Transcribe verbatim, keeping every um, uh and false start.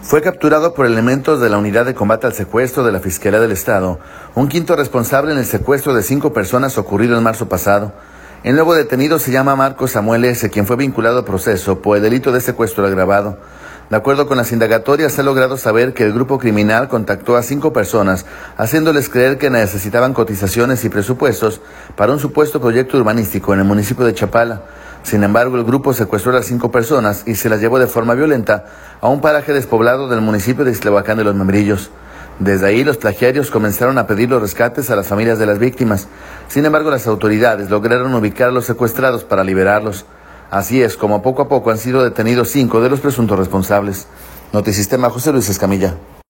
Fue capturado por elementos de la Unidad de Combate al Secuestro de la Fiscalía del Estado, un quinto responsable en el secuestro de cinco personas ocurrido en marzo pasado. El nuevo detenido se llama Marcos Samuel S., quien fue vinculado a proceso por el delito de secuestro agravado. De acuerdo con las indagatorias, se ha logrado saber que el grupo criminal contactó a cinco personas, haciéndoles creer que necesitaban cotizaciones y presupuestos para un supuesto proyecto urbanístico en el municipio de Chapala. Sin embargo, el grupo secuestró a las cinco personas y se las llevó de forma violenta a un paraje despoblado del municipio de Ixtlahuacán de los Membrillos. Desde ahí, los plagiarios comenzaron a pedir los rescates a las familias de las víctimas. Sin embargo, las autoridades lograron ubicar a los secuestrados para liberarlos. Así es como poco a poco han sido detenidos cinco de los presuntos responsables. Notisistema, José Luis Escamilla.